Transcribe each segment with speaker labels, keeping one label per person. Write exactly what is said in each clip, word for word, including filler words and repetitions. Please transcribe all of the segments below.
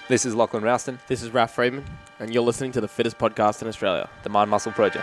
Speaker 1: This is Lachlan Rouston.
Speaker 2: This is Raf Freeman, and you're listening to the fittest podcast in Australia,
Speaker 1: The Mind Muscle Project.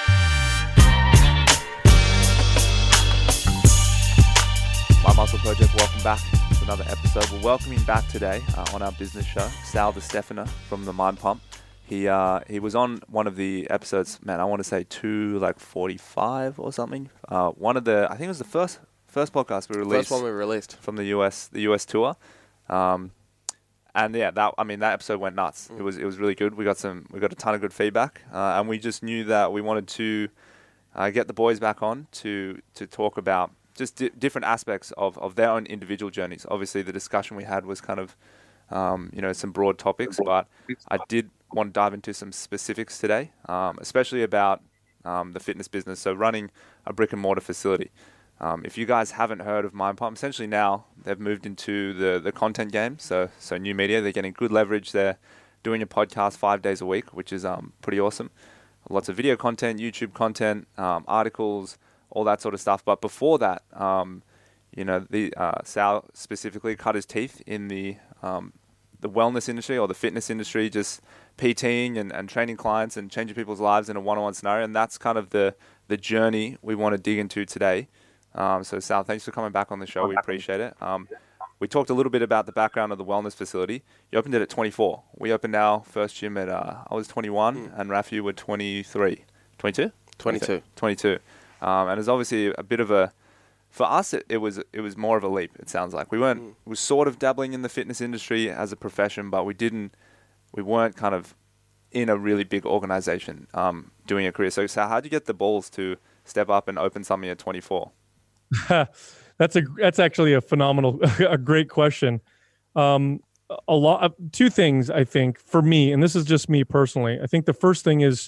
Speaker 1: Mind Muscle Project, welcome back to another episode. We're welcoming back today uh, on our business show, Sal DeStefano from the Mind Pump. He uh, he was on one of the episodes, man, I want to say two, like forty-five or something. Uh, one of the, I think it was the first first podcast we released.
Speaker 2: First one we released.
Speaker 1: From the U S, the U S tour. Um, And yeah, that I mean that episode went nuts. Mm. It was it was really good. We got some we got a ton of good feedback, uh, and we just knew that we wanted to uh, get the boys back on to to talk about just di- different aspects of, of their own individual journeys. Obviously, the discussion we had was kind of um, you know some broad topics, but I did want to dive into some specifics today, um, especially about um, the fitness business. So running a brick and mortar facility. Um, if you guys haven't heard of Mind Pump, essentially now they've moved into the, the content game. So so new media, they're getting good leverage. They're doing a podcast five days a week, which is um pretty awesome. Lots of video content, YouTube content, um, articles, all that sort of stuff. But before that, um, you know, the uh, Sal specifically cut his teeth in the um, the wellness industry or the fitness industry, just PTing and, and training clients and changing people's lives in a one-on-one scenario. And that's kind of the the journey we want to dig into today. Um, so Sal, thanks for coming back on the show. We appreciate it. Um, we talked a little bit about the background of the wellness facility. You opened it at twenty-four. We opened our first gym at, uh, I was twenty-one mm. and Raf, you were twenty-three. twenty-two?
Speaker 2: twenty-two.
Speaker 1: twenty-two. Um, and it's obviously a bit of a, for us, it, it was it was more of a leap, it sounds like. We weren't, mm. we were sort of dabbling in the fitness industry as a profession, but we didn't, we weren't kind of in a really big organization um, doing a career. So Sal, how'd you get the balls to step up and open something at twenty-four?
Speaker 3: that's a that's actually a phenomenal, a great question. Um, a lot of two things I think for me, and this is just me personally. I think the first thing is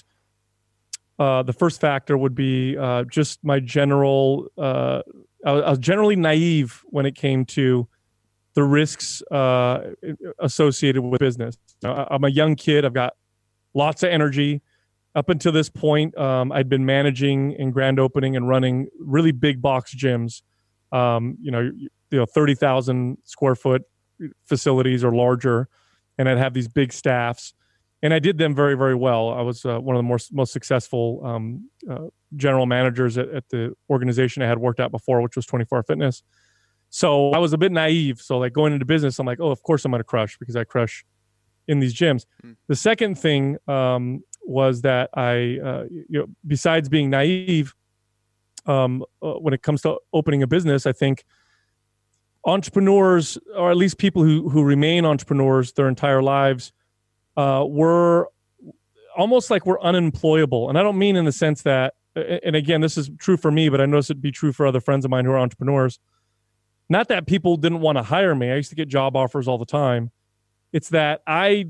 Speaker 3: uh, the first factor would be uh, just my general. Uh, I, was, I was generally naive when it came to the risks uh, associated with business. I, I'm a young kid. I've got lots of energy. Up until this point, um, I'd been managing and grand opening and running really big box gyms, um, you know, you know, thirty thousand square foot facilities or larger, and I'd have these big staffs, and I did them very, very well. I was uh, one of the more, most successful um, uh, general managers at, at the organization I had worked at before, which was twenty-four Fitness. So I was a bit naive. So like going into business, I'm like, oh, of course I'm going to crush because I crush in these gyms. Mm. The second thing um, was that I, uh, you know, besides being naive, um, uh, when it comes to opening a business, I think entrepreneurs, or at least people who who remain entrepreneurs their entire lives, uh, were almost like we're unemployable. And I don't mean in the sense that, and again, this is true for me, but I notice it'd be true for other friends of mine who are entrepreneurs. Not that people didn't want to hire me. I used to get job offers all the time. It's that I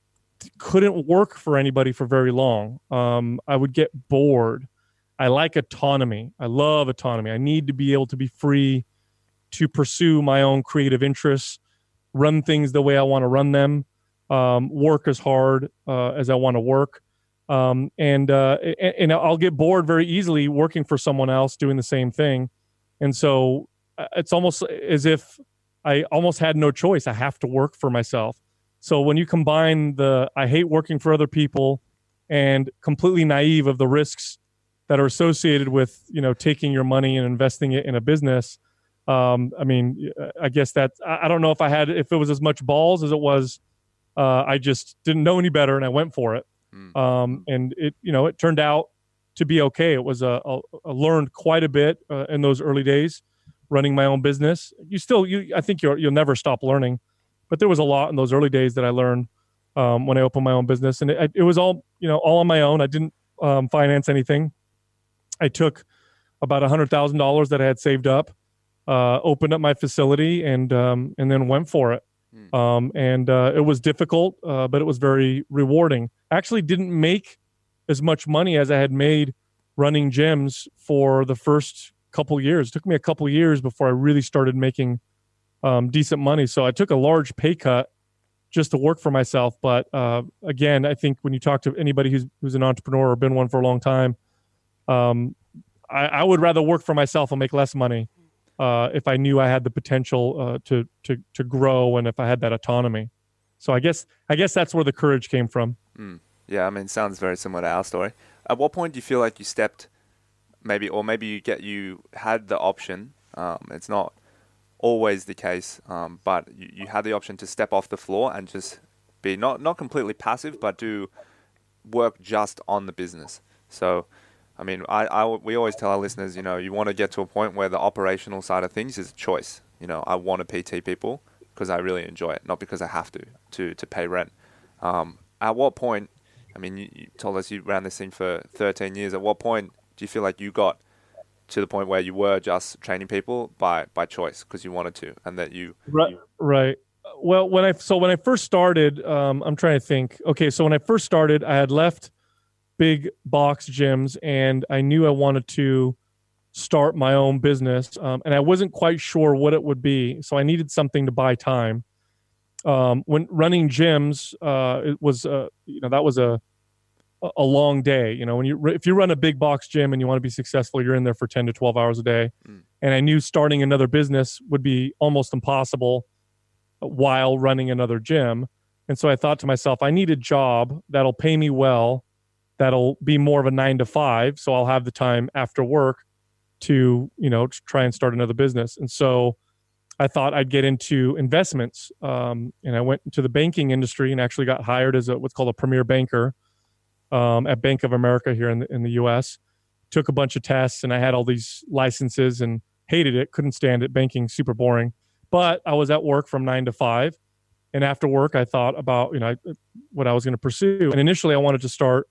Speaker 3: couldn't work for anybody for very long. Um, I would get bored. I like autonomy. I love autonomy. I need to be able to be free to pursue my own creative interests, run things the way I want to run them, um, work as hard uh, as I want to work. Um, and, uh, and and I'll get bored very easily working for someone else doing the same thing. And so it's almost as if I almost had no choice. I have to work for myself. So when you combine the I hate working for other people and completely naive of the risks that are associated with, you know, taking your money and investing it in a business, um, I mean, I guess that I don't know if I had if it was as much balls as it was. Uh, I just didn't know any better and I went for it. Mm. Um, and it, you know, it turned out to be okay. It was a, a, a learned quite a bit uh, in those early days running my own business. You still, you I think you're, you'll never stop learning. But there was a lot in those early days that I learned um, when I opened my own business, and it, it was all, you know, all on my own. I didn't um, finance anything. I took about a hundred thousand dollars that I had saved up, uh, opened up my facility, and um, and then went for it. Mm. Um, and uh, it was difficult, uh, but it was very rewarding. I actually didn't make as much money as I had made running gyms for the first couple years. It took me a couple years before I really started making Um, decent money. So I took a large pay cut just to work for myself. But uh, again, I think when you talk to anybody who's who's an entrepreneur or been one for a long time, um, I, I would rather work for myself and make less money uh, if I knew I had the potential uh, to to to grow and if I had that autonomy. So I guess I guess that's where the courage came from.
Speaker 1: Mm. Yeah, I mean, sounds very similar to our story. At what point do you feel like you stepped, maybe, or maybe you get you had the option? Um, it's not always the case, um, but you, you had the option to step off the floor and just be not not completely passive, but do work just on the business. So, I mean, I, I we always tell our listeners, you know, you want to get to a point where the operational side of things is a choice. You know, I want to P T people because I really enjoy it, not because I have to to to pay rent. Um, at what point? I mean, you, you told us you ran this thing for thirteen years. At what point do you feel like you got to the point where you were just training people by, by choice because you wanted to, and that you
Speaker 3: right,
Speaker 1: you,
Speaker 3: right. Well, when I so when I first started, um, I'm trying to think. Okay, so when I first started, I had left big box gyms, and I knew I wanted to start my own business, um, and I wasn't quite sure what it would be. So I needed something to buy time. Um, when running gyms, uh, it was uh, you know that was a a long day. You know, when you if you run a big box gym and you want to be successful, you're in there for ten to twelve hours a day. Mm. And I knew starting another business would be almost impossible while running another gym. And so I thought to myself, I need a job that'll pay me well, that'll be more of a nine to five. So I'll have the time after work to, you know, to try and start another business. And so I thought I'd get into investments. Um, and I went into the banking industry and actually got hired as a, what's called a premier banker um, at Bank of America here in the, in the U S. Took a bunch of tests and I had all these licenses and hated it. Couldn't stand it. Banking, super boring. But I was at work from nine to five. And after work, I thought about, you know, what I was going to pursue. And initially I wanted to start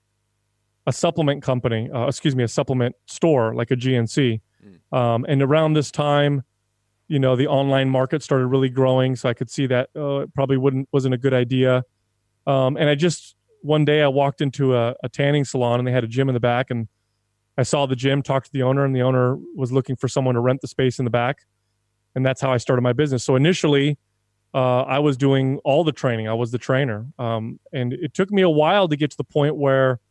Speaker 3: a supplement company, uh, excuse me, a supplement store like a G N C. Mm. Um, and around this time, you know, the online market started really growing. So I could see that uh, it probably wouldn't, wasn't a good idea. Um, and I just, one day I walked into a, a tanning salon and they had a gym in the back, and I saw the gym, talked to the owner, and the owner was looking for someone to rent the space in the back. And that's how I started my business. So initially, uh, I was doing all the training. I was the trainer. Um, and it took me a while to get to the point where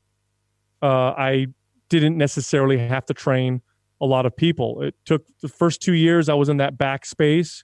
Speaker 3: uh, I didn't necessarily have to train a lot of people. It took the first two years I was in that back space,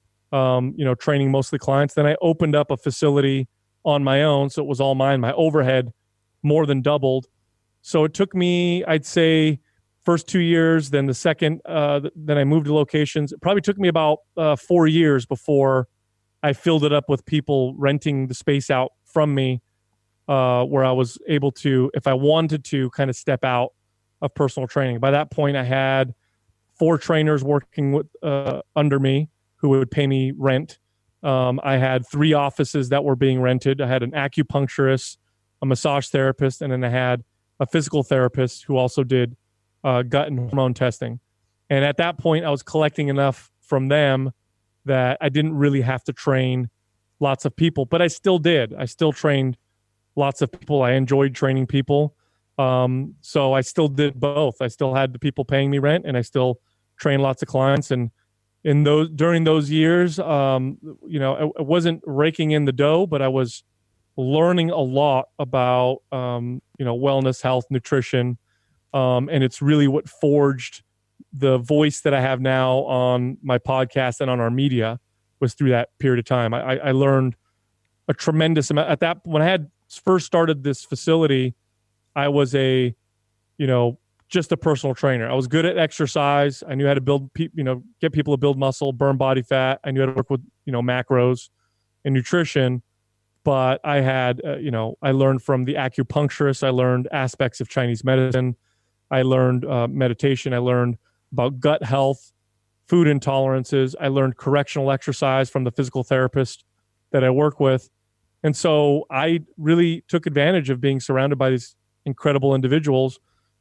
Speaker 3: um, you know, training mostly clients. Then I opened up a facility on my own. So it was all mine. My overhead more than doubled. So it took me, I'd say, first two years, then the second, uh, then I moved to locations. It probably took me about uh, four years before I filled it up with people renting the space out from me, uh, where I was able to, if I wanted to, kind of step out of personal training. By that point, I had four trainers working with uh, under me who would pay me rent. Um, I had three offices that were being rented. I had an acupuncturist, a massage therapist, and then I had a physical therapist who also did uh, gut and hormone testing. And at that point, I was collecting enough from them that I didn't really have to train lots of people, but I still did. I still trained lots of people. I enjoyed training people. Um, so I still did both. I still had the people paying me rent, and I still trained lots of clients. And in those, during those years, um, you know, I, I wasn't raking in the dough, but I was learning a lot about, um, you know, wellness, health, nutrition. Um, and it's really what forged the voice that I have now on my podcast and on our media was through that period of time. I, I learned a tremendous amount at that. When I had first started this facility, I was a, you know, just a personal trainer. I was good at exercise. I knew how to build, pe- you know, get people to build muscle, burn body fat. I knew how to work with, you know, macros and nutrition. But I had, uh, you know, I learned from the acupuncturist. I learned aspects of Chinese medicine. I learned uh, meditation. I learned about gut health, food intolerances. I learned correctional exercise from the physical therapist that I work with. And so I really took advantage of being surrounded by these incredible individuals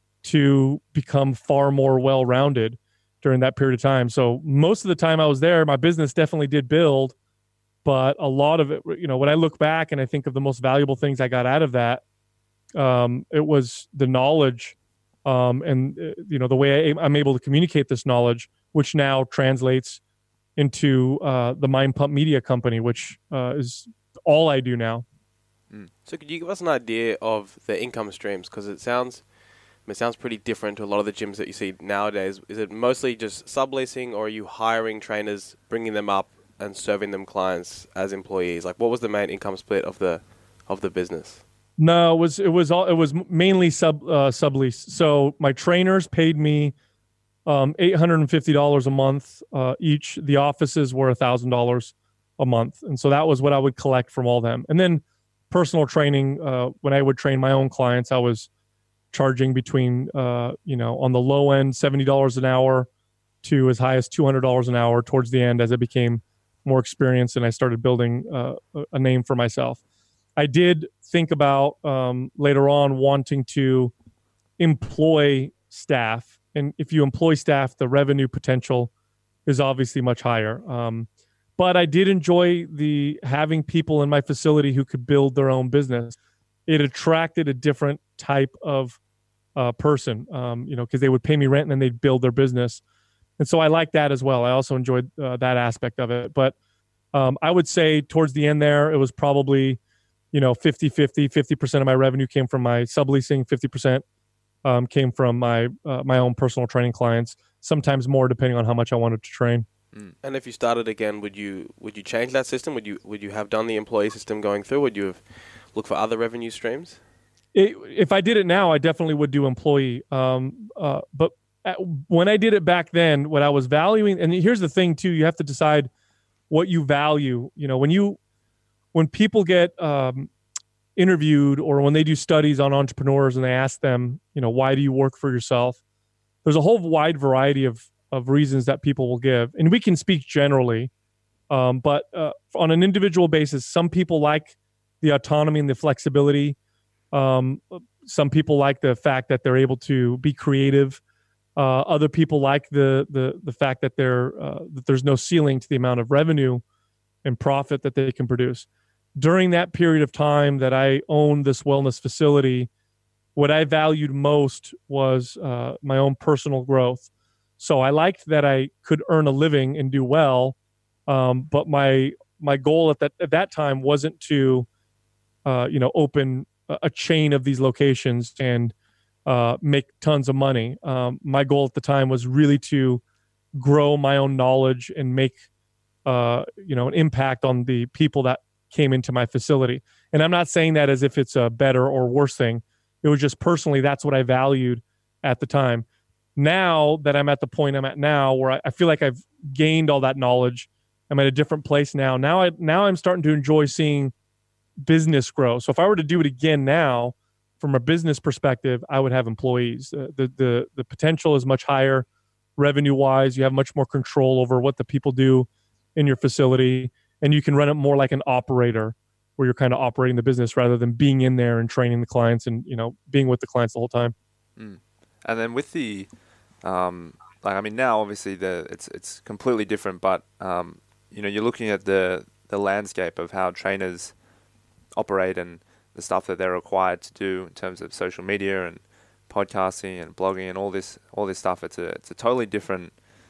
Speaker 3: to become far more well-rounded during that period of time. So most of the time I was there, my business definitely did build, but a lot of it, you know, when I look back and I think of the most valuable things I got out of that, um, it was the knowledge um, and, uh, you know, the way I, I'm able to communicate this knowledge, which now translates into uh, the Mind Pump Media Company, which uh, is all I do now.
Speaker 2: Mm. So could you give us an idea of the income streams? Because it sounds it sounds pretty different to a lot of the gyms that you see nowadays. Is it mostly just subleasing, or are you hiring trainers, bringing them up, and serving them clients as employees? Like, what was the main income split of the of the business?
Speaker 3: No, it was it was all it was mainly sub uh, sublease. So my trainers paid me um, eight hundred and fifty dollars a month uh, each. The offices were a thousand dollars a month, and so that was what I would collect from all them. And then personal training. Uh, when I would train my own clients, I was charging between uh, you know on the low end seventy dollars an hour to as high as two hundred dollars an hour towards the end as I became more experienced and I started building uh, a name for myself. I did think about um, later on wanting to employ staff. And if you employ staff, the revenue potential is obviously much higher. Um, but I did enjoy the having people in my facility who could build their own business. It attracted a different type of uh, person, um, you know, because they would pay me rent and then they'd build their business. And so I like that as well. I also enjoyed uh, that aspect of it. But um, I would say towards the end there, it was probably, you know, fifty-fifty, fifty percent of my revenue came from my subleasing, fifty percent um, came from my uh, my own personal training clients, sometimes more depending on how much I wanted to train.
Speaker 2: And if you started again, would you would you change that system? Would you would you have done the employee system going through? Would you have looked for other revenue streams?
Speaker 3: It, if I did it now, I definitely would do employee. Um, uh, but at, when I did it back then, what I was valuing, and here's the thing too, you have to decide what you value. You know, when you when people get um, interviewed or when they do studies on entrepreneurs and they ask them, you know, why do you work for yourself? There's a whole wide variety of of reasons that people will give, and we can speak generally. Um, but uh, on an individual basis, some people like the autonomy and the flexibility. Um, some people like the fact that they're able to be creative. Uh, other people like the the the fact that they're uh, that there's no ceiling to the amount of revenue and profit that they can produce. During that period of time that I owned this wellness facility, what I valued most was uh, my own personal growth. So I liked that I could earn a living and do well, um, but my my goal at that at that time wasn't to, uh, you know, open a, a chain of these locations and uh, make tons of money. Um, my goal at the time was really to grow my own knowledge and make, uh, you know, an impact on the people that came into my facility. And I'm not saying that as if it's a better or worse thing. It was just personally, that's what I valued at the time. Now that I'm at the point I'm at now, where I, I feel like I've gained all that knowledge, I'm at a different place now. Now I now I'm starting to enjoy seeing business grow. So if I were to do it again now, from a business perspective, I would have employees. Uh, the the the potential is much higher, revenue wise. You have much more control over what the people do in your facility, and you can run it more like an operator, where you're kind of operating the business rather than being in there and training the clients and, you know, being with the clients the whole time.
Speaker 1: Mm. And then with the Um, like I mean, now obviously the it's it's completely different, but um, you know, you're looking at the the landscape of how trainers operate and the stuff that they're required to do in terms of social media and podcasting and blogging and all this all this stuff. It's a it's a totally different,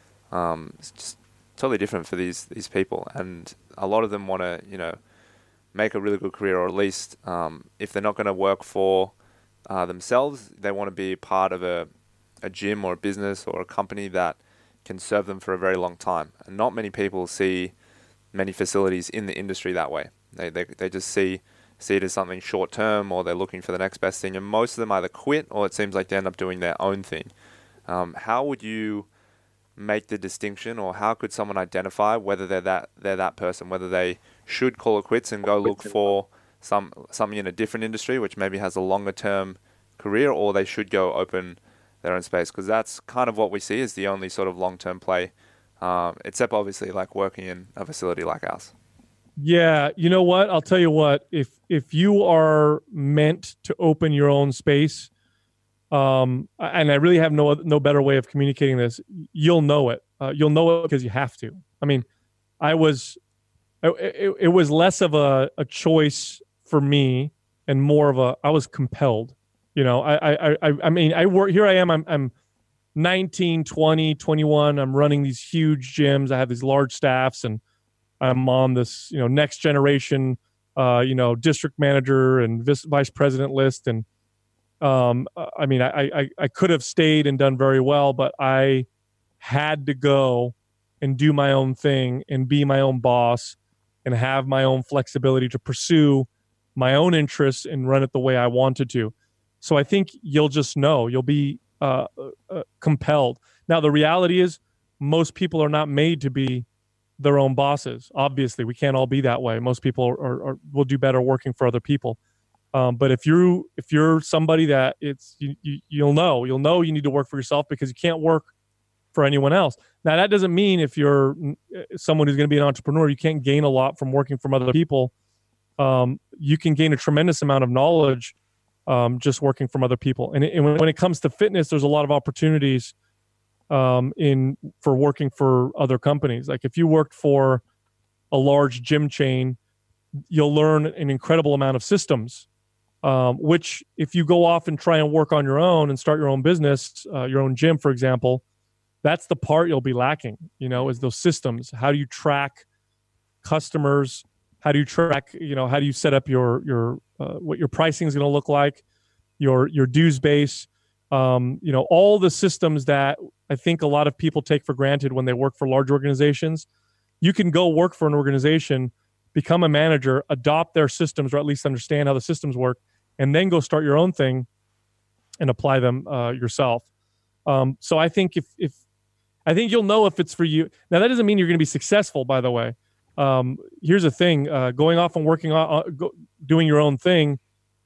Speaker 1: um, it's just totally different for these these people, and a lot of them want to you know make a really good career, or at least um, if they're not going to work for uh, themselves, they want to be part of a a gym or a business or a company that can serve them for a very long time. And not many people see many facilities in the industry that way. They they they just see see it as something short term, or they're looking for the next best thing. And most of them either quit, or it seems like they end up doing their own thing. Um, how would you make the distinction, or how could someone identify whether they're that they're that person, whether they should call it quits and go look for some something in a different industry which maybe has a longer term career, or they should go open their own space? Because that's kind of what we see as the only sort of long-term play, um, except obviously like working in a facility like ours.
Speaker 3: Yeah, you know what? I'll tell you what. If if you are meant to open your own space, um, and I really have no no better way of communicating this, you'll know it. Uh, you'll know it because you have to. I mean, I was, it, it, it was less of a, a choice for me and more of a, I was compelled. You know, I, I, I, I mean, I work here. I am. I'm, I'm nineteen, twenty, twenty-one. I'm running these huge gyms. I have these large staffs, and I'm on this, you know, next generation, uh, you know, district manager and vice president list. And um, I mean, I, I, I could have stayed and done very well, but I had to go and do my own thing and be my own boss and have my own flexibility to pursue my own interests and run it the way I wanted to. So I think you'll just know, you'll be uh, uh, compelled. Now, the reality is most people are not made to be their own bosses. Obviously, we can't all be that way. Most people are, are, are will do better working for other people. Um, but if you if you're somebody that it's you, you you'll know you'll know you need to work for yourself because you can't work for anyone else. Now that doesn't mean if you're someone who's going to be an entrepreneur, you can't gain a lot from working from other people. Um, you can gain a tremendous amount of knowledge um, just working from other people. And, it, and when it comes to fitness, there's a lot of opportunities um, in for working for other companies. Like if you worked for a large gym chain, you'll learn an incredible amount of systems. Um, which if you go off and try and work on your own and start your own business, uh, your own gym, for example, that's the part you'll be lacking, you know, is those systems. How do you track customers? How do you track, you know, how do you set up your, your, uh, what your pricing is going to look like, your, your dues base, um, you know, all the systems that I think a lot of people take for granted when they work for large organizations. You can go work for an organization, become a manager, adopt their systems, or at least understand how the systems work, and then go start your own thing and apply them uh, yourself. Um, so I think if, if, I think you'll know if it's for you. Now, that doesn't mean you're going to be successful, by the way. Um, here's the thing, uh, going off and working on, uh, go, doing your own thing,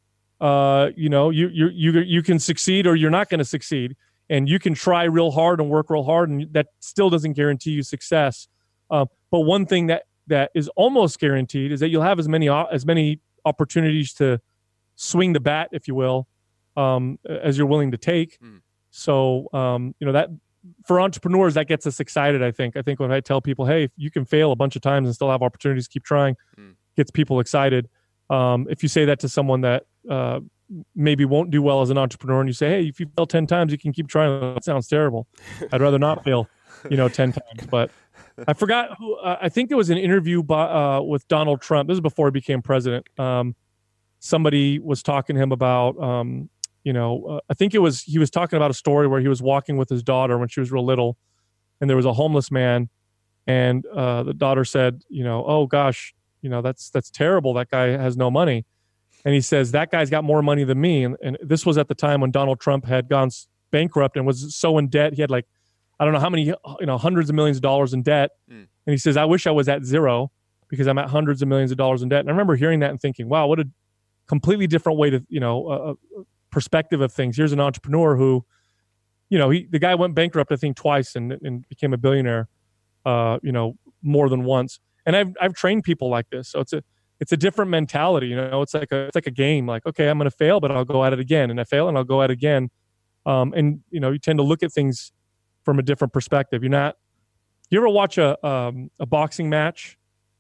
Speaker 3: uh, you know, you, you, you, you can succeed or you're not going to succeed, and you can try real hard and work real hard, and that still doesn't guarantee you success. Uh, but one thing that, that is almost guaranteed is that you'll have as many, as many opportunities to swing the bat, if you will, um, as you're willing to take. Mm. So, um, you know, that for entrepreneurs, that gets us excited. I think, I think when I tell people, hey, if you can fail a bunch of times and still have opportunities, keep trying, mm. gets people excited. Um, if you say that to someone that, uh, maybe won't do well as an entrepreneur, and you say, hey, if you fail ten times, you can keep trying. That sounds terrible. I'd rather not fail, you know, ten times. But I forgot who, uh, I think there was an interview by, uh, with Donald Trump. This is before he became president. Um, somebody was talking to him about, um, you know, uh, I think it was, he was talking about a story where he was walking with his daughter when she was real little, and there was a homeless man, and uh, the daughter said, you know, oh gosh, you know, that's, that's terrible. That guy has no money. And he says, that guy's got more money than me. And, and this was at the time when Donald Trump had gone bankrupt and was so in debt. He had like, I don't know how many, you know, hundreds of millions of dollars in debt. Mm. And he says, I wish I was at zero because I'm at hundreds of millions of dollars in debt. And I remember hearing that and thinking, wow, what a completely different way to, you know, uh, perspective of things. Here's an entrepreneur who, you know, he, the guy went bankrupt, I think twice, and, and became a billionaire, uh, you know, more than once. And I've, I've trained people like this. So it's a, it's a different mentality. You know, it's like a, it's like a game. Like, okay, I'm going to fail, but I'll go at it again. And I fail and I'll go at it again. Um, and you know, you tend to look at things from a different perspective. You're not, you ever watch a, um, a boxing match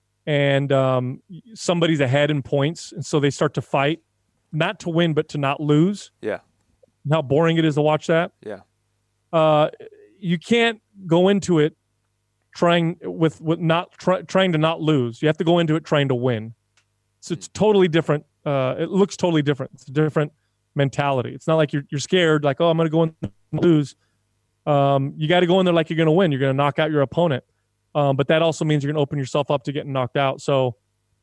Speaker 3: and, um, somebody's ahead in points. And so they start to fight, not to win, but to not lose.
Speaker 1: Yeah.
Speaker 3: And how boring it is to watch that.
Speaker 1: Yeah.
Speaker 3: Uh, you can't go into it trying with, with not try, trying to not lose. You have to go into it trying to win. So it's totally different. Uh, it looks totally different. It's a different mentality. It's not like you're, you're scared, like, oh, I'm going to go in and lose. Um, you got to go in there like you're going to win. You're going to knock out your opponent. Um, but that also means you're going to open yourself up to getting knocked out. So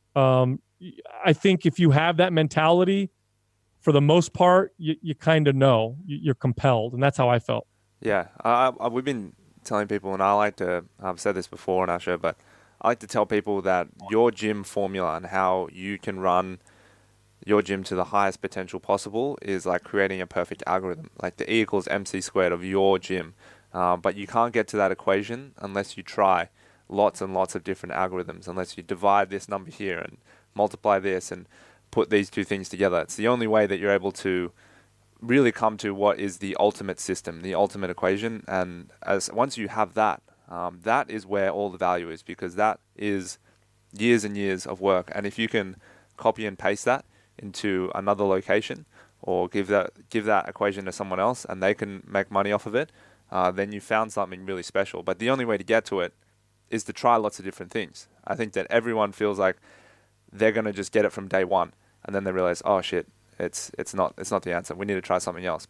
Speaker 3: um, I think if you have that mentality, for the most part, you, you kind of know you're compelled. And that's how I felt.
Speaker 1: Yeah. Uh, I, we've been telling people, and I like to, I've said this before on our show, but I like to tell people that your gym formula and how you can run your gym to the highest potential possible is like creating a perfect algorithm, like the E equals M C squared of your gym. Uh, but you can't get to that equation unless you try lots and lots of different algorithms, unless you divide this number here and multiply this and put these two things together. It's the only way that you're able to really come to what is the ultimate system, the ultimate equation. And as once you have that, Um, that is where all the value is, because that is years and years of work. And if you can copy and paste that into another location, or give that give that equation to someone else and they can make money off of it, uh, then you found something really special. But the only way to get to it is to try lots of different things. I think that everyone feels like they're going to just get it from day one, and then they realize, oh shit, it's it's not it's not the answer. We need to try something else. But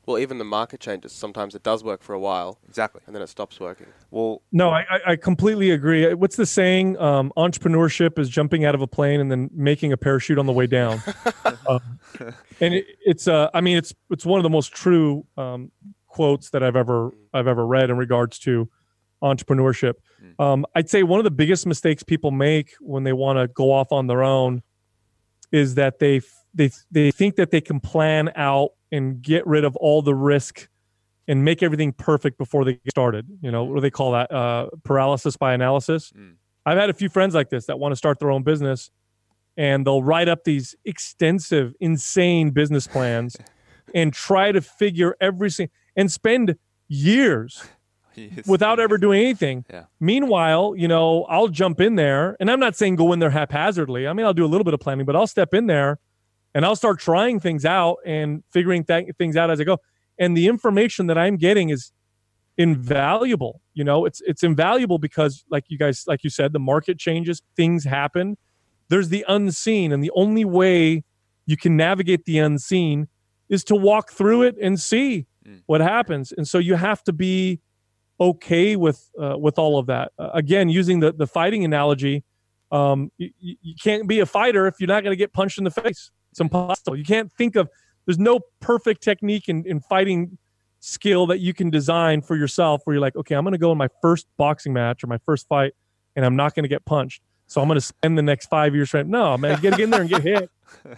Speaker 2: Well, even the market changes. Sometimes it does work for a while,
Speaker 1: Exactly.
Speaker 2: and then it stops working.
Speaker 1: Well,
Speaker 3: No, I, I- I completely agree. What's the saying? Um, entrepreneurship is jumping out of a plane and then making a parachute on the way down. um, and it, it's, uh, I mean, it's it's one of the most true um, quotes that I've ever I've ever read in regards to entrepreneurship. Um, I'd say one of the biggest mistakes people make when they want to go off on their own is that they they they think that they can plan out and get rid of all the risk and make everything perfect before they get started. You know, what do they call that? Uh, paralysis by analysis. Mm. I've had a few friends like this that want to start their own business, and they'll write up these extensive, insane business plans and try to figure every single and spend years without ever doing anything.
Speaker 1: Yeah.
Speaker 3: Meanwhile, you know, I'll jump in there, and I'm not saying go in there haphazardly. I mean, I'll do a little bit of planning, but I'll step in there and I'll start trying things out and figuring th- things out as I go. And the information that I'm getting is invaluable. You know, it's it's invaluable because, like you guys, like you said, the market changes, things happen. There's the unseen, and the only way you can navigate the unseen is to walk through it and see mm. what happens. And so you have to be okay with uh, with all of that. Uh, again, using the the fighting analogy, um, you, you can't be a fighter if you're not going to get punched in the face. It's impossible. You can't think of, there's no perfect technique in, in fighting skill that you can design for yourself where you're like, okay, I'm going to go in my first boxing match or my first fight and I'm not going to get punched. So I'm going to spend the next five years trying. No, man, you got to get in there and get hit.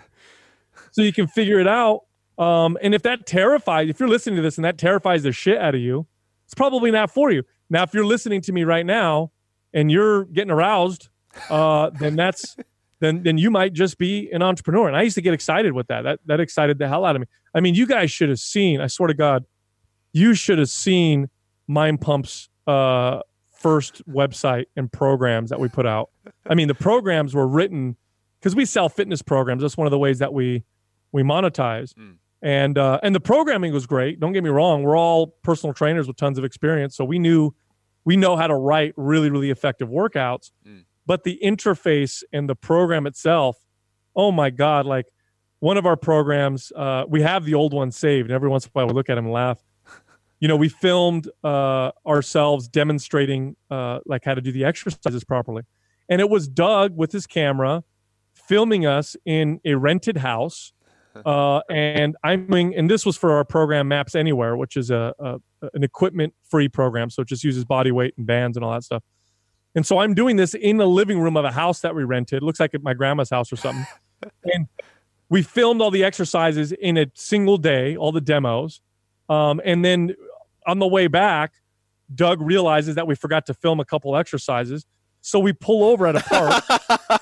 Speaker 3: So you can figure it out. Um, and if that terrifies, if you're listening to this and that terrifies the shit out of you, it's probably not for you. Now, if you're listening to me right now and you're getting aroused, uh, then that's, then then you might just be an entrepreneur. And I used to get excited with that. That that excited the hell out of me. I mean, you guys should have seen, I swear to God, you should have seen Mind Pump's uh, first website and programs that we put out. I mean, the programs were written because we sell fitness programs. That's one of the ways that we we monetize. Mm. And uh, and the programming was great. Don't get me wrong. We're all personal trainers with tons of experience. So we knew we know how to write really, really effective workouts. Mm. But the interface and the program itself, oh my God, like one of our programs, uh, we have the old one saved. And every once in a while we look at them and laugh. You know, we filmed uh, ourselves demonstrating uh, like how to do the exercises properly. And it was Doug with his camera filming us in a rented house. Uh, and I'm doing, and this was for our program Maps Anywhere, which is a, a an equipment free program. So it just uses body weight and bands and all that stuff. And so I'm doing this in the living room of a house that we rented. It looks like at my grandma's house or something. And we filmed all the exercises in a single day, all the demos. Um, and then on the way back, Doug realizes that we forgot to film a couple exercises. So we pull over at a park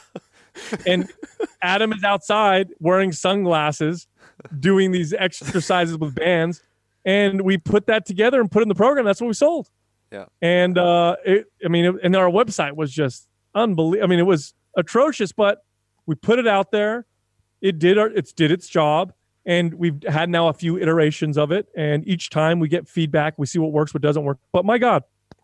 Speaker 3: and Adam is outside wearing sunglasses, doing these exercises with bands. And we put that together and put it in the program. That's what we sold.
Speaker 1: Yeah.
Speaker 3: And, uh, it, I mean, it, and our website was just unbelievable. I mean, it was atrocious, but we put it out there. It did our, it's did its job. And we've had now a few iterations of it. And each time we get feedback, we see what works, what doesn't work. But my God,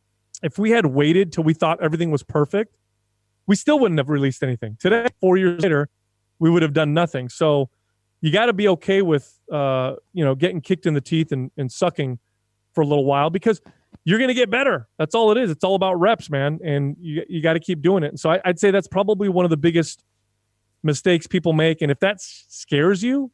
Speaker 3: if we had waited till we thought everything was perfect, we still wouldn't have released anything. Today, four years later, we would have done nothing. So you got to be okay with, uh, you know, getting kicked in the teeth and, and sucking for a little while because you're going to get better. That's all it is. It's all about reps, man. And you you got to keep doing it. And so I, I'd say that's probably one of the biggest mistakes people make. And if that scares you,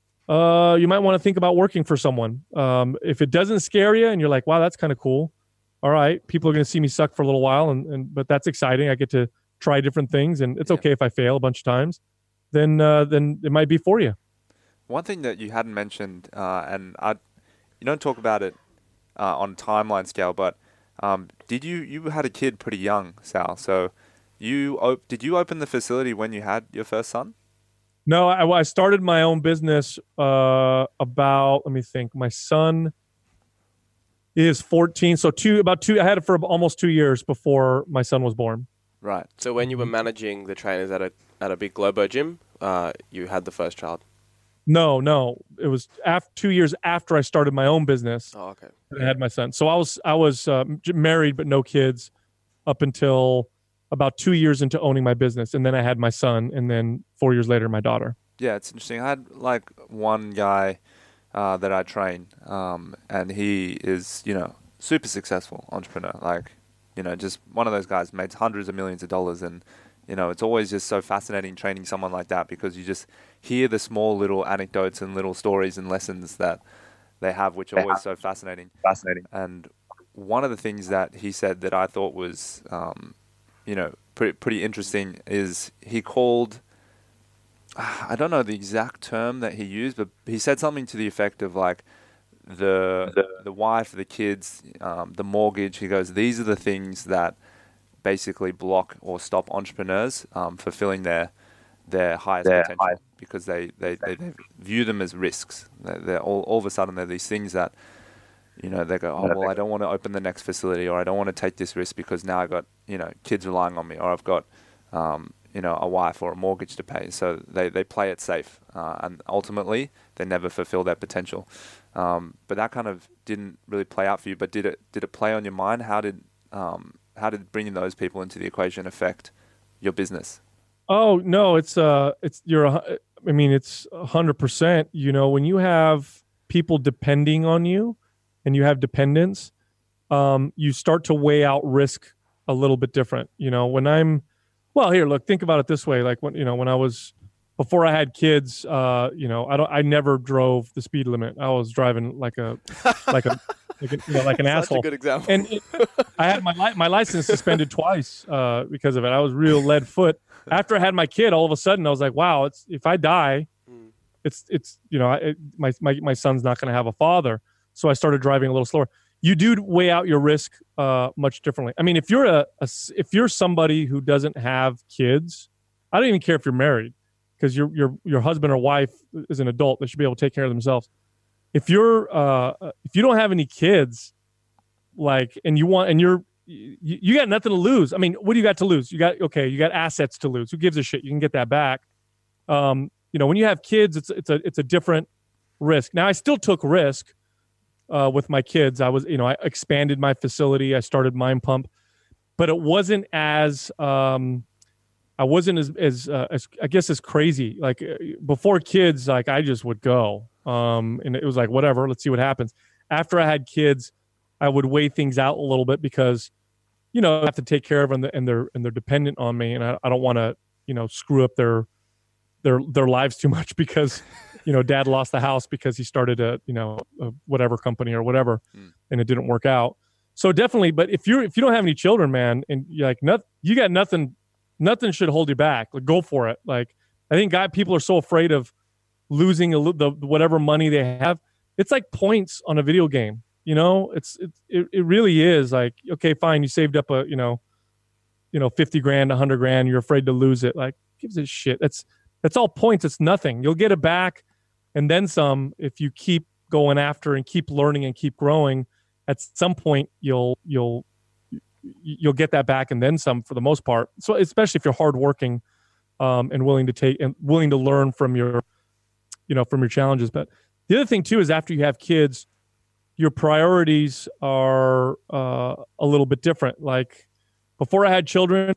Speaker 3: uh, you might want to think about working for someone. Um, if it doesn't scare you and you're like, wow, that's kind of cool. All right. People are going to see me suck for a little while. And, and, but that's exciting. I get to try different things and it's okay if I fail a bunch of times, then, uh, then it might be for you.
Speaker 1: One thing that you hadn't mentioned, uh, and I, you don't talk about it uh, on timeline scale, but um, did you you had a kid pretty young, Sal? So you op- did you open the facility when you had your first son?
Speaker 3: No, I, I started my own business uh, about. Let me think. My son is fourteen, so two about two. I had it for almost two years before my son was born.
Speaker 2: Right. So when you were managing the trainers at a at a big Globo gym, uh, you had the first child.
Speaker 3: No, no, it was after two years after I started my own business.
Speaker 2: Oh, okay.
Speaker 3: I had my son, so I was I was uh, married but no kids up until about two years into owning my business, and then I had my son, and then four years later, my daughter.
Speaker 1: Yeah, it's interesting. I had like one guy uh, that I train, um, and he is, you know, super successful entrepreneur. Like, you know, just one of those guys made hundreds of millions of dollars, and you know, it's always just so fascinating training someone like that because you just hear the small little anecdotes and little stories and lessons that they have, which are always so fascinating. Fascinating. And one of the things that he said that I thought was, um, you know, pretty pretty interesting is he called. I don't know the exact term that he used, but he said something to the effect of like the the, the wife, the kids, um, the mortgage. He goes, these are the things that basically block or stop entrepreneurs um, fulfilling their their highest their potential high. because they, they, they, they view them as risks. They're, they're all, all of a sudden they're these things that, you know, they go, oh, well, I don't want to open the next facility, or I don't want to take this risk because now I've got, you know, kids relying on me, or I've got, um, you know, a wife or a mortgage to pay. So they, they play it safe, uh, and ultimately they never fulfill their potential. Um, but that kind of didn't really play out for you. But did it did it play on your mind? How did um, how did bringing those people into the equation affect your business?
Speaker 3: Oh no, it's uh, it's you're. I mean, it's a hundred percent. You know, when you have people depending on you, and you have dependents, um, you start to weigh out risk a little bit different. You know, when I'm Well, here, look, think about it this way. Like when, you know, when I was, before I had kids, uh, you know, I don't, I never drove the speed limit. I was driving like a, like a, like, a, you know, like an
Speaker 2: Such
Speaker 3: asshole.
Speaker 2: a good example.
Speaker 3: And it, I had my li- my license suspended twice uh, because of it. I was real lead foot. After I had my kid, all of a sudden I was like, wow, it's, if I die,
Speaker 2: Mm.
Speaker 3: it's, it's, you know, it, my, my, my son's not going to have a father. So I started driving a little slower. You do weigh out your risk uh, much differently. I mean, if you're a, a if you're somebody who doesn't have kids, I don't even care if you're married, because your your your husband or wife is an adult. They should be able to take care of themselves. If you're uh, if you don't have any kids, like, and you want, and you're you, you got nothing to lose. I mean, what do you got to lose? You got okay, you got assets to lose. Who gives a shit? You can get that back. Um, you know, when you have kids, it's it's a it's a different risk. Now, I still took risk. Uh, with my kids, I was, you know, I expanded my facility. I started Mind Pump, but it wasn't as, um, I wasn't as, as, uh, as, I guess, as crazy. Like uh, before kids, like I just would go, um, and it was like, whatever, let's see what happens. After I had kids, I would weigh things out a little bit because, you know, I have to take care of them, and they're, and they're dependent on me. And I, I don't want to, you know, screw up their, their, their lives too much because, you know, dad lost the house because he started a, you know, a whatever company or whatever, mm. and it didn't work out. So definitely, but if you're, if you don't have any children, man, and you're like, not, you got nothing, nothing should hold you back. Like, go for it. Like, I think God, people are so afraid of losing a, the whatever money they have. It's like points on a video game. You know, it's, it, it, it really is like, okay, fine. You saved up a, you know, you know, fifty grand, a hundred grand. You're afraid to lose it. Like, gives a shit. That's, that's all points. It's nothing. You'll get it back. And then some, if you keep going after and keep learning and keep growing, at some point you'll you'll you'll get that back and then some for the most part. So especially if you're hardworking um, and willing to take and willing to learn from your, you know, from your challenges. But the other thing too is after you have kids, your priorities are uh, a little bit different. Like before I had children,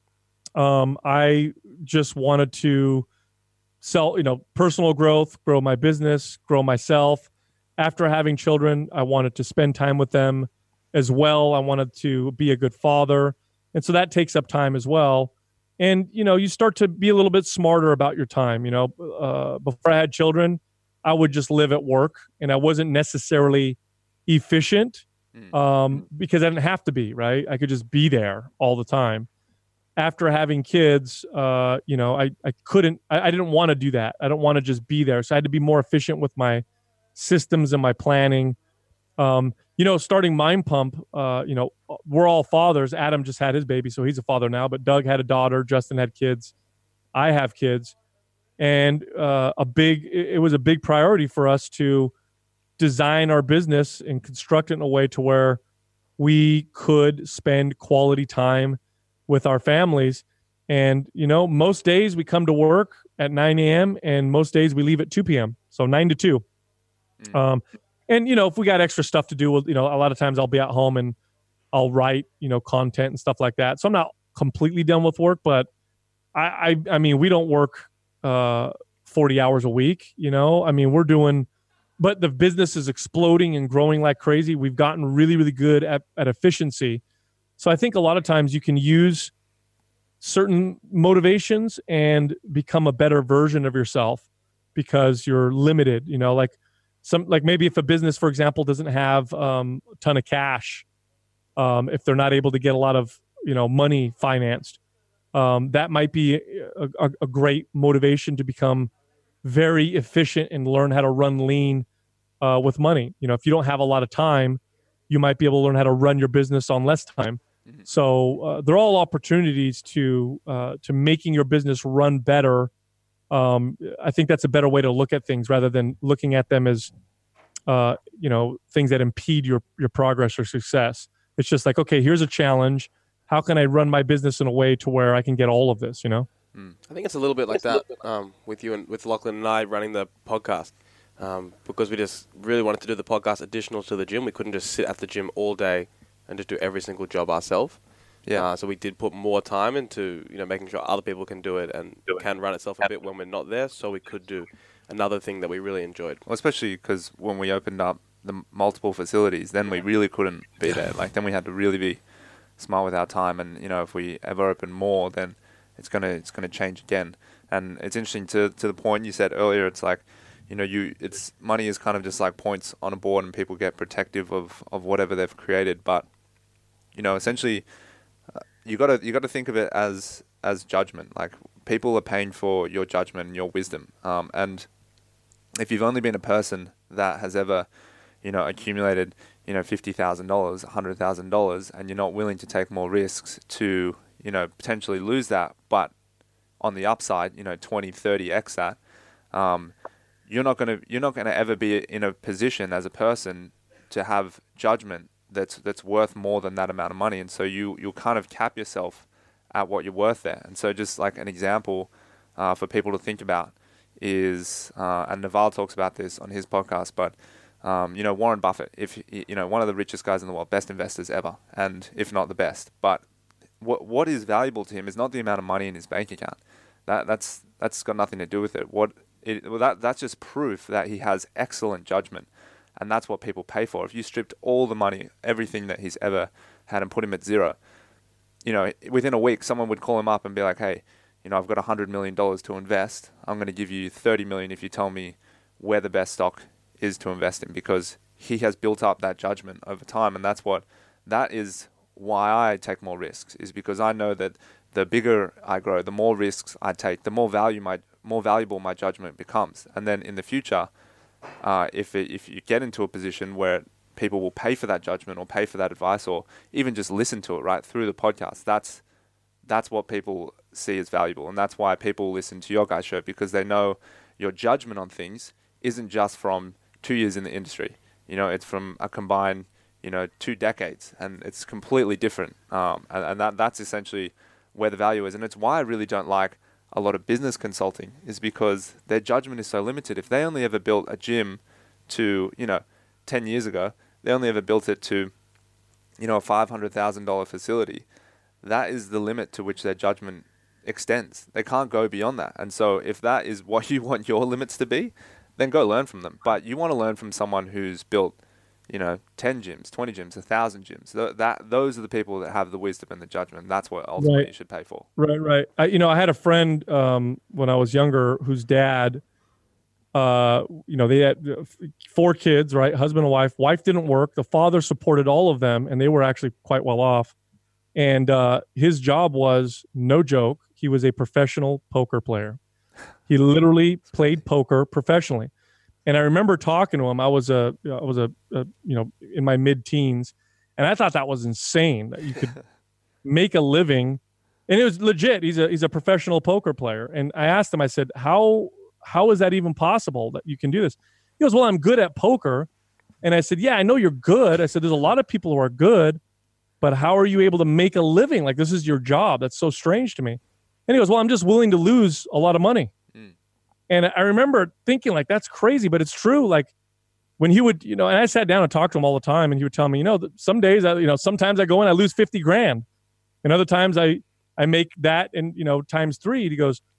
Speaker 3: um, I just wanted to sell, you know, personal growth, grow my business, grow myself. After having children, I wanted to spend time with them as well. I wanted to be a good father. And so that takes up time as well. And, you know, you start to be a little bit smarter about your time. You know, uh, before I had children, I would just live at work, and I wasn't necessarily efficient um, because I didn't have to be, right? I could just be there all the time. After having kids, uh, you know, I, I couldn't, I, I didn't want to do that. I don't want to just be there. So I had to be more efficient with my systems and my planning. Um, you know, starting Mind Pump, uh, you know, we're all fathers. Adam just had his baby, so he's a father now, but Doug had a daughter. Justin had kids. I have kids. And uh, a big, it was a big priority for us to design our business and construct it in a way to where we could spend quality time with our families. And, you know, most days we come to work at nine a.m. and most days we leave at two p.m. So nine to two. Mm. Um, and, you know, if we got extra stuff to do, we'll, you know, a lot of times I'll be at home and I'll write, you know, content and stuff like that. So I'm not completely done with work, but I, I, I mean, we don't work uh, forty hours a week, you know, I mean, we're doing but the business is exploding and growing like crazy. We've gotten really, really good at, at efficiency. So I think a lot of times you can use certain motivations and become a better version of yourself because you're limited, you know, like some, like maybe if a business, for example, doesn't have um, a ton of cash, um, if they're not able to get a lot of, you know, money financed, um, that might be a, a, a great motivation to become very efficient and learn how to run lean uh, with money. You know, if you don't have a lot of time, you might be able to learn how to run your business on less time. Mm-hmm. So uh, they're all opportunities to uh, to making your business run better. Um, I think that's a better way to look at things rather than looking at them as, uh, you know, things that impede your your progress or success. It's just like, okay, here's a challenge. How can I run my business in a way to where I can get all of this, you know?
Speaker 2: Mm. I think it's a little bit like that um, with you and with Lachlan and I running the podcast um, because we just really wanted to do the podcast additional to the gym. We couldn't just sit at the gym all day and just do every single job ourselves. Yeah. Uh, so we did put more time into, you know, making sure other people can do it and do it. Can run itself a bit when we're not there. So we could do another thing that we really enjoyed.
Speaker 1: Well, especially because when we opened up the multiple facilities, then we really couldn't be there. Like then we had to really be smart with our time. And, you know, if we ever open more, then it's gonna it's gonna change again. And it's interesting to to the point you said earlier. It's like, you know, you it's money is kind of just like points on a board, and people get protective of, of whatever they've created. But, you know, essentially, uh, you gotta you gotta think of it as as judgment. Like people are paying for your judgment and your wisdom. Um, and if you've only been a person that has ever, you know, accumulated, you know, fifty thousand dollars, a hundred thousand dollars, and you're not willing to take more risks to, you know, potentially lose that, but on the upside, you know, twenty, thirty x that, um, you're not going to, you're not going to ever be in a position as a person to have judgment that's, that's worth more than that amount of money. And so you, you'll kind of cap yourself at what you're worth there. And so just like an example, uh, for people to think about is, uh, and Naval talks about this on his podcast, but, um, you know, Warren Buffett, if, you know, one of the richest guys in the world, best investors ever, and if not the best, but What what is valuable to him is not the amount of money in his bank account. That that's that's got nothing to do with it. What it well that that's just proof that he has excellent judgment, and that's what people pay for. If you stripped all the money, everything that he's ever had, and put him at zero, you know, within a week, someone would call him up and be like, "Hey, you know, I've got a hundred million dollars to invest. I'm going to give you thirty million if you tell me where the best stock is to invest in," because he has built up that judgment over time, and that's what that is. Why I take more risks is because I know that the bigger I grow, the more risks I take, the more value my more valuable my judgment becomes. And then in the future, uh, if it, if you get into a position where people will pay for that judgment or pay for that advice or even just listen to it right through the podcast, that's that's what people see as valuable, and that's why people listen to your guys' show, because they know your judgment on things isn't just from two years in the industry. You know, it's from a combined, you know, two decades, and it's completely different. Um, and, and that that's essentially where the value is. And it's why I really don't like a lot of business consulting, is because their judgment is so limited. If they only ever built a gym to, you know, ten years ago, they only ever built it to, you know, a five hundred thousand dollars facility, that is the limit to which their judgment extends. They can't go beyond that. And so if that is what you want your limits to be, then go learn from them. But you want to learn from someone who's built, you know, ten gyms, twenty gyms, a thousand gyms. Th- that those are the people that have the wisdom and the judgment. That's what ultimately
Speaker 3: right.
Speaker 1: you should pay for.
Speaker 3: Right, right. I, you know, I had a friend um, when I was younger whose dad, uh, you know, they had four kids, right? Husband and wife. Wife didn't work. The father supported all of them, and they were actually quite well off. And uh, his job was, no joke, he was a professional poker player. He literally played poker professionally. And I remember talking to him. I was a, I was a, a you know, in my mid-teens, and I thought that was insane that you could make a living, and it was legit. He's a he's a professional poker player. And I asked him. I said, "How how is that even possible that you can do this?" He goes, "Well, I'm good at poker." And I said, "Yeah, I know you're good." I said, "There's a lot of people who are good, but how are you able to make a living? Like, this is your job. That's so strange to me." And he goes, "Well, I'm just willing to lose a lot of money." Mm. And I remember thinking, like, that's crazy, but it's true. Like, when he would, you know, and I sat down and talked to him all the time, and he would tell me, you know, some days, I, you know, sometimes I go in, I lose fifty grand. And other times I, I make that and, you know, times three. He goes,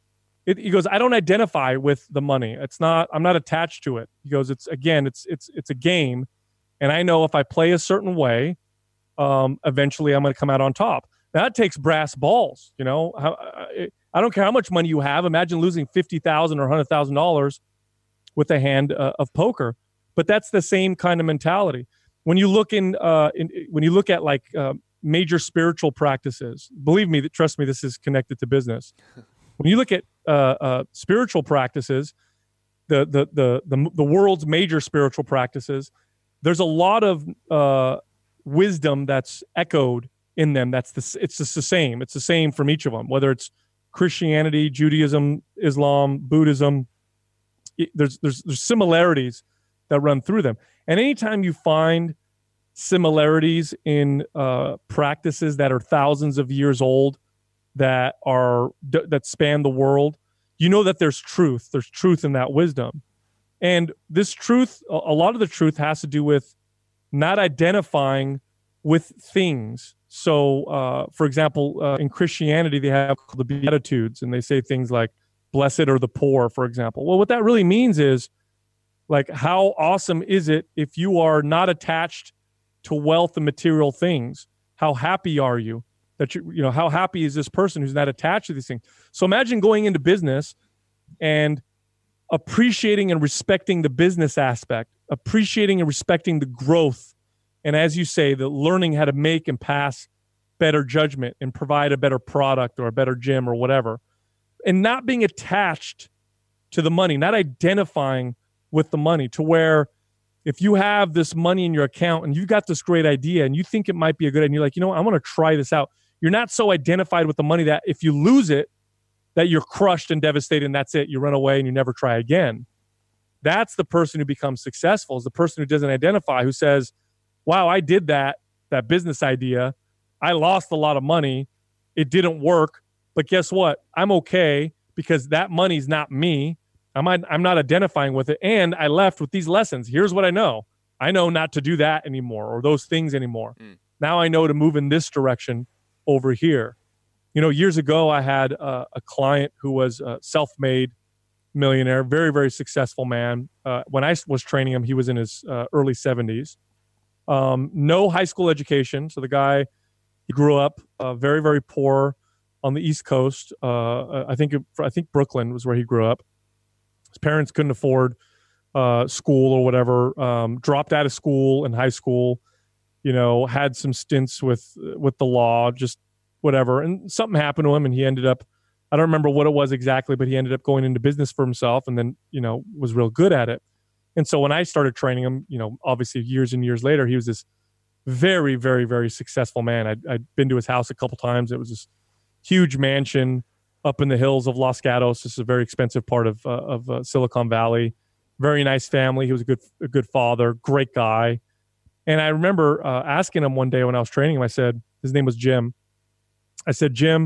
Speaker 3: it, he goes, I don't identify with the money. It's not, I'm not attached to it. He goes, it's again, it's, it's, it's a game. And I know if I play a certain way, um, eventually I'm going to come out on top. That takes brass balls. You know, how, I, I don't care how much money you have. Imagine losing fifty thousand dollars or one hundred thousand dollars with a hand uh, of poker. But that's the same kind of mentality. When you look in, uh, in when you look at like uh, major spiritual practices, believe me, trust me, this is connected to business. When you look at uh, uh, spiritual practices, the, the the the the world's major spiritual practices, there's a lot of uh, wisdom that's echoed in them. That's the it's just the same. It's the same from each of them, whether it's Christianity, Judaism, Islam, Buddhism. It, there's there's there's similarities that run through them. And anytime you find similarities in uh, practices that are thousands of years old, that are that span the world, you know that there's truth. There's truth in that wisdom. And this truth, a lot of the truth has to do with not identifying with things. So, uh, for example, uh, in Christianity, they have the Beatitudes, and they say things like, blessed are the poor, for example. Well, what that really means is, like, how awesome is it if you are not attached to wealth and material things? How happy are you? That you, you know, how happy is this person who's not attached to these things? So imagine going into business and appreciating and respecting the business aspect, appreciating and respecting the growth. And as you say, the learning how to make and pass better judgment and provide a better product or a better gym or whatever, and not being attached to the money, not identifying with the money, to where if you have this money in your account and you've got this great idea and you think it might be a good idea, and you're like, you know what, I'm going to try this out. You're not so identified with the money that if you lose it, that you're crushed and devastated and that's it. You run away and you never try again. That's the person who becomes successful, is the person who doesn't identify, who says, wow, I did that, that business idea. I lost a lot of money. It didn't work. But guess what? I'm okay because that money's not me. I'm not, I'm not identifying with it. And I left with these lessons. Here's what I know. I know not to do that anymore or those things anymore. Mm. Now I know to move in this direction over here. You know, years ago, I had uh, a client who was a self-made millionaire, very, very successful man. Uh, when I was training him, he was in his uh, early seventies. Um, no high school education. So the guy, he grew up uh, very, very poor on the East Coast. Uh, I think I think Brooklyn was where he grew up. His parents couldn't afford uh, school or whatever. Um, dropped out of school in high school. You know, had some stints with with the law, just whatever. And something happened to him, and he ended up, I don't remember what it was exactly, but he ended up going into business for himself, and then, you know, was real good at it. And so when I started training him, you know, obviously years and years later, he was this very, very, very successful man. I'd, I'd been to his house a couple times. It was this huge mansion up in the hills of Los Gatos. This is a very expensive part of uh, of uh, Silicon Valley. Very nice family. He was a good a good father, great guy. And I remember uh, asking him one day when I was training him, I said, his name was Jim. I said, Jim,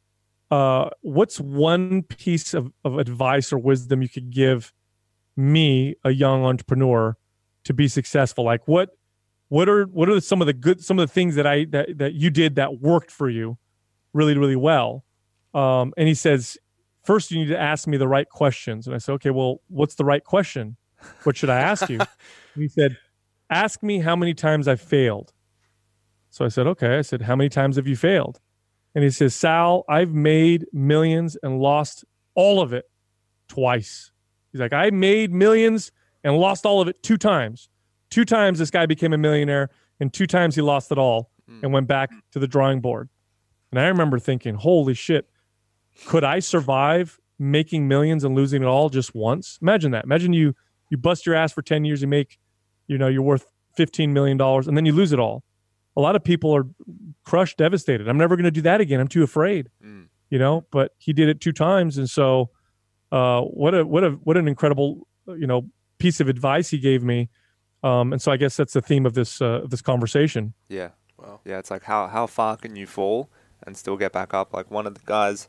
Speaker 3: uh, what's one piece of, of advice or wisdom you could give me, a young entrepreneur, to be successful? Like what, what are, what are some of the good, some of the things that I, that, that you did that worked for you really, really well? Um, and he says, first you need to ask me the right questions. And I said, okay, well, what's the right question? What should I ask you? And he said, ask me how many times I failed. So I said, okay. I said, how many times have you failed? And he says, Sal, I've made millions and lost all of it twice. He's like, I made millions and lost all of it two times. Two times this guy became a millionaire, and two times he lost it all and went back to the drawing board. And I remember thinking, holy shit, could I survive making millions and losing it all just once? Imagine that. Imagine you you bust your ass for ten years, you make, you know, you're worth fifteen million dollars, and then you lose it all. A lot of people are crushed, devastated. I'm never going to do that again. I'm too afraid, mm. you know, but he did it two times. And so uh, what a, what a, what an incredible, you know, piece of advice he gave me. Um, and so I guess that's the theme of this, uh, this conversation.
Speaker 1: Yeah. Wow. Yeah. It's like, how, how far can you fall and still get back up? Like one of the guys,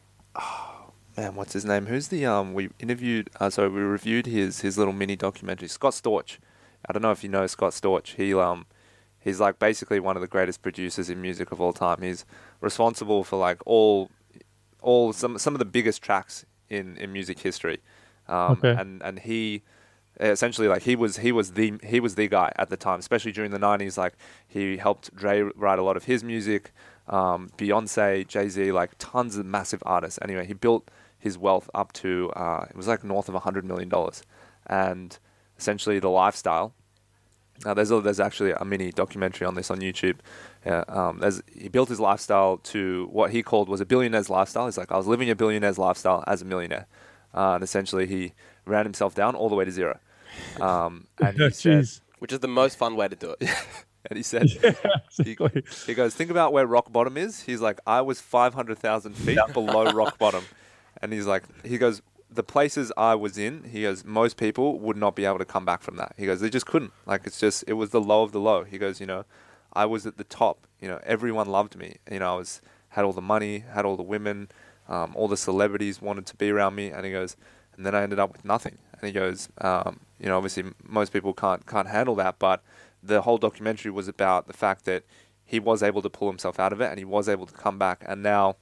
Speaker 1: oh man, what's his name? Who's the, um, we interviewed, uh, so we reviewed his, his little mini documentary, Scott Storch. I don't know if you know Scott Storch. He, um, He's like basically one of the greatest producers in music of all time. He's responsible for like all, all some some of the biggest tracks in, in music history. Um,
Speaker 3: Okay.
Speaker 1: and, and he essentially like he was he was the he was the guy at the time, especially during the nineties. Like he helped Dre write a lot of his music, um, Beyonce, Jay-Z, like tons of massive artists. Anyway, he built his wealth up to uh, it was like north of a hundred million dollars, and essentially the lifestyle. Now there's a, there's actually a mini documentary on this on YouTube. Uh, um, there's, he built his lifestyle to what he called was a billionaire's lifestyle. He's like, I was living a billionaire's lifestyle as a millionaire, uh, and essentially he ran himself down all the way to zero. Um, and he said,
Speaker 3: Jeez.
Speaker 2: Which is the most fun way to do it.
Speaker 1: and he said,
Speaker 3: Yeah,
Speaker 1: he,
Speaker 3: exactly.
Speaker 1: he goes, think about where rock bottom is. He's like, I was five hundred thousand feet below rock bottom, and he's like, he goes, the places I was in, he goes, most people would not be able to come back from that. He goes, they just couldn't. Like, it's just, it was the low of the low. He goes, you know, I was at the top. You know, everyone loved me. You know, I was had all the money, had all the women, um, all the celebrities wanted to be around me. And he goes, and then I ended up with nothing. And he goes, um, you know, obviously most people can't can't handle that, but the whole documentary was about the fact that he was able to pull himself out of it, and he was able to come back, and now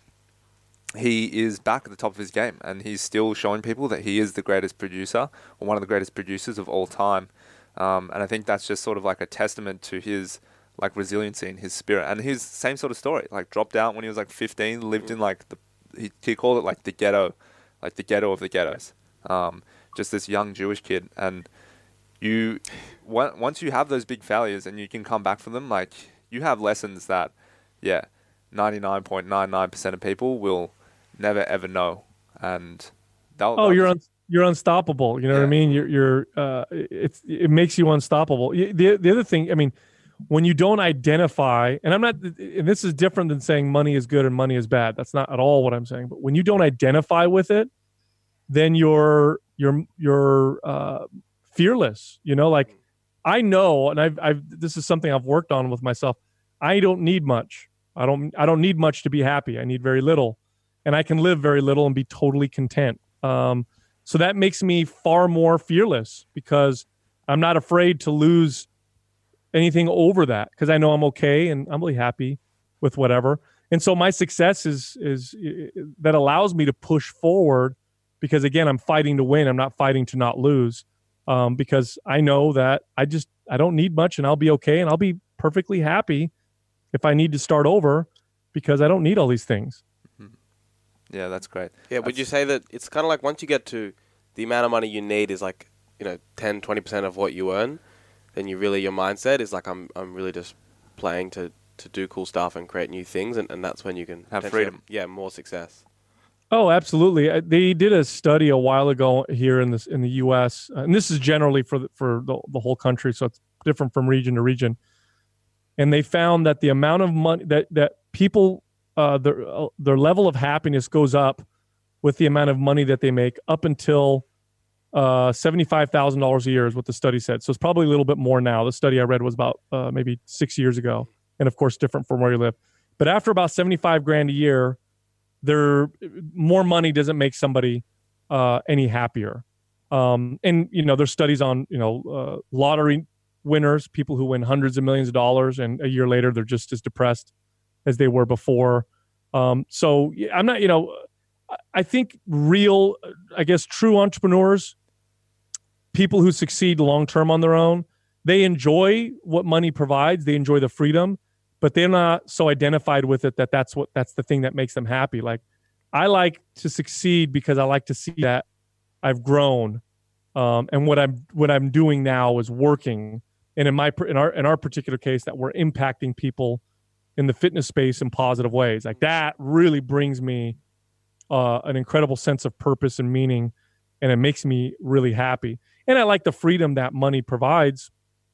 Speaker 1: he is back at the top of his game, and he's still showing people that he is the greatest producer, or one of the greatest producers of all time. Um, and I think that's just sort of like a testament to his like resiliency and his spirit. And his same sort of story, like dropped out when he was like fifteen, lived in like the, he, he called it like the ghetto, like the ghetto of the ghettos. Um, just this young Jewish kid. And you, once you have those big failures and you can come back from them, like you have lessons that, yeah, ninety-nine point nine nine percent of people will never ever know. And they'll,
Speaker 3: Oh,
Speaker 1: they'll
Speaker 3: you're un- you're unstoppable. You know
Speaker 1: Yeah.
Speaker 3: what I mean? You're you're uh, it's it makes you unstoppable. Y- The the other thing, I mean, when you don't identify, and I'm not, and this is different than saying money is good and money is bad. That's not at all what I'm saying. But when you don't identify with it, then you're you're you're uh, fearless. You know, like I know, and I've I've this is something I've worked on with myself. I don't need much. I don't I don't need much to be happy. I need very little, and I can live very little and be totally content. Um, so that makes me far more fearless because I'm not afraid to lose anything over that because I know I'm okay and I'm really happy with whatever. And so my success is is that allows me to push forward because again I'm fighting to win. I'm not fighting to not lose um, because I know that I just I don't need much and I'll be okay and I'll be perfectly happy if I need to start over because I don't need all these things.
Speaker 1: Yeah, that's great.
Speaker 2: Yeah, would you say that it's kind of like once you get to the amount of money you need is like, you know, ten, twenty percent of what you earn, then you really, your mindset is like, I'm I'm really just playing to, to do cool stuff and create new things, and, and that's when you can
Speaker 1: Have
Speaker 2: potentially
Speaker 1: freedom.
Speaker 2: yeah, more success.
Speaker 3: Oh, absolutely. Uh, They did a study a while ago here in this in the U S, uh, and this is generally for the, for the, the whole country, so it's different from region to region. And they found that the amount of money that that people uh, their uh, their level of happiness goes up with the amount of money that they make up until uh, seventy-five thousand dollars a year is what the study said. So it's probably a little bit more now. The study I read was about uh, maybe six years ago, and of course different from where you live. But after about seventy-five grand a year, there more money doesn't make somebody uh, any happier. Um, and you know, there's studies on you know uh, lottery winners, people who win hundreds of millions of dollars, and a year later they're just as depressed as they were before. Um, so yeah, I'm not, you know, I think real, I guess, true entrepreneurs, people who succeed long term on their own, they enjoy what money provides. They enjoy the freedom, but they're not so identified with it that that's what that's the thing that makes them happy. Like I like to succeed because I like to see that I've grown, um, and what I'm what I'm doing now is working. And in my in our in our particular case, that we're impacting people in the fitness space in positive ways. Like that really brings me uh, an incredible sense of purpose and meaning, and it makes me really happy. And I like the freedom that money provides.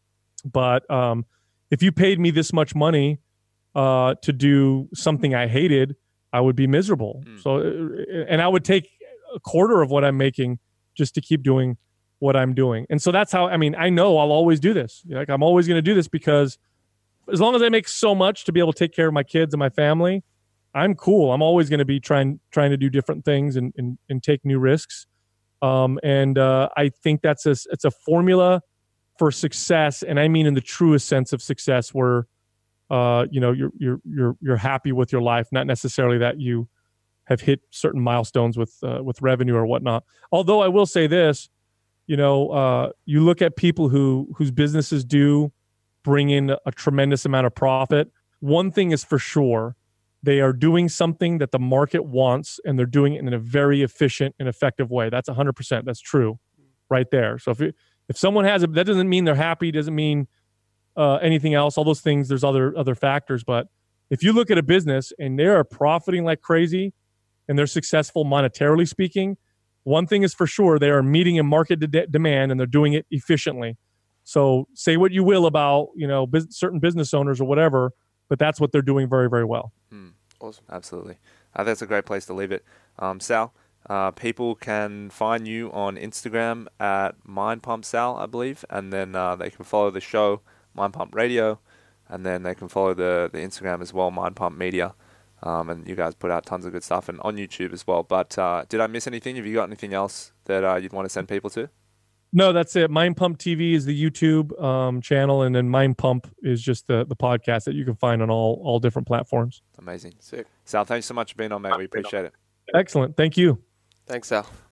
Speaker 3: But um, if you paid me this much money uh, to do something I hated, I would be miserable. Mm. So, and I would take a quarter of what I'm making just to keep doing what I'm doing. And so that's how, I mean, I know I'll always do this. Like I'm always going to do this because as long as I make so much to be able to take care of my kids and my family, I'm cool. I'm always going to be trying, trying to do different things and, and, and take new risks. Um, and uh, I think that's a, it's a formula for success. And I mean, in the truest sense of success where, uh, you know, you're, you're, you're, you're happy with your life, not necessarily that you have hit certain milestones with uh, with revenue or whatnot. Although I will say this, you know, uh, you look at people who whose businesses do bring in a tremendous amount of profit. One thing is for sure, they are doing something that the market wants, and they're doing it in a very efficient and effective way. That's one hundred percent. That's true right there. So if it, if someone has it, that doesn't mean they're happy, doesn't mean uh, anything else. All those things, there's other other factors. But if you look at a business and they are profiting like crazy and they're successful monetarily speaking, one thing is for sure, they are meeting a market de- demand and they're doing it efficiently. So say what you will about, you know, bus- certain business owners or whatever, but that's what they're doing very, very well.
Speaker 1: Hmm. Awesome. Absolutely. I think that's a great place to leave it. Um, Sal, uh, people can find you on Instagram at Mind Pump Sal, I believe, and then uh, they can follow the show, Mind Pump Radio, and then they can follow the, the Instagram as well, Mind Pump Media. Um, and you guys put out tons of good stuff and on YouTube as well. But uh, did I miss anything? Have you got anything else that uh, you'd want to send people to?
Speaker 3: No, that's it. Mind Pump T V is the YouTube um, channel, and then Mind Pump is just the, the podcast that you can find on all all different platforms.
Speaker 1: Amazing.
Speaker 2: Sick.
Speaker 1: Sal, thanks so much for being on, mate. We appreciate it.
Speaker 3: Excellent. Thank you.
Speaker 2: Thanks, Sal.